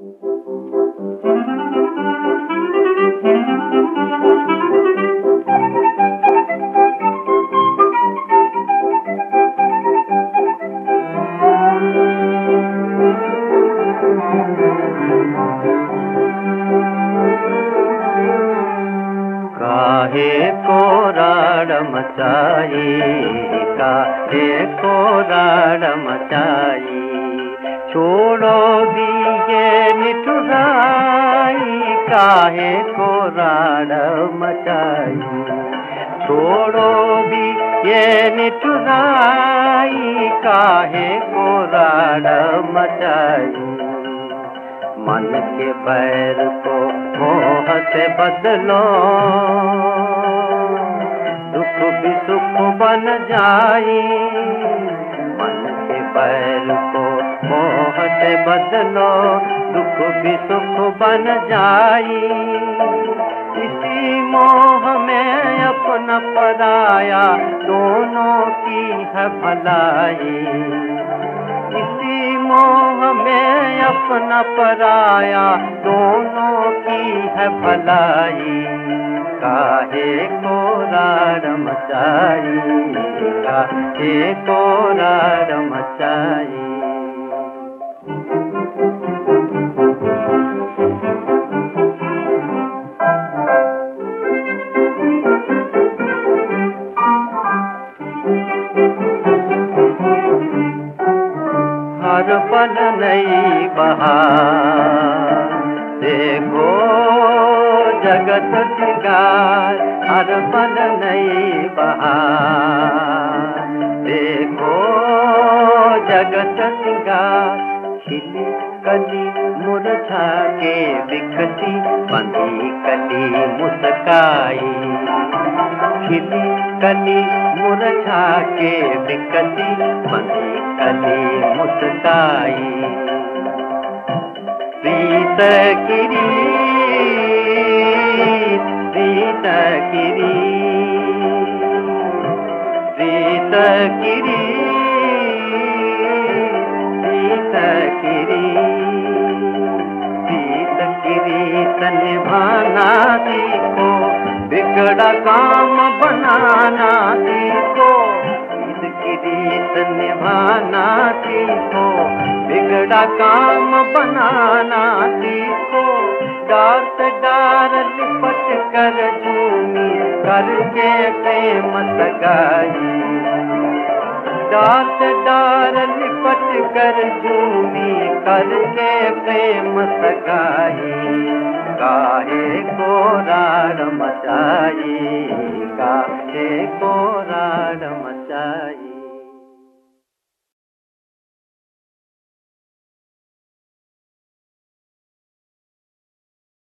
काहे को राड़ मचाई, काहे को राड़ मचाई, छोड़ो दिए निठुराई, काहे को राड़ मचाई, छोड़ो भी ये निठुराई, काहे को राड़ मचाई। मन के बैर को मोह से बदलो, दुख भी सुख बन जाई। मन के बैर को मोह से बदलो, दुख भी सुख बन जाई। इसी मोह में अपना पराया, दोनों की है भलाई। इसी मोह में अपना पराया, दोनों की है भलाई। काहे को राड़ मचाई, काहे को राड़ मचाई। हर पल नई बहार, देखो जगत सिंगार। हर पल नई बहार, देखो जगत सिंगार। खिली कली मुरझा के बिखती, बंधी कली मुस्काई। खिली कली मुरझा के बिखती, बंधी कली मुस्काई। प्रीत की रीत, प्रीत की रीत, प्रीत की रीत, प्रीत की रीत। प्रीत की रीत निभाना सीखो, बिगड़ा काम बनाना सीखो। की रीत निभाना सीखो, बिगड़ा काम बनाना सीखो। डार से डार लिपट कर झूमी, करके प्रेम सगाई। डार से डार लिपट कर झूमी, करके प्रेम सगाई। काहे को राड़ मचाई, काहे को राड़ मचाई।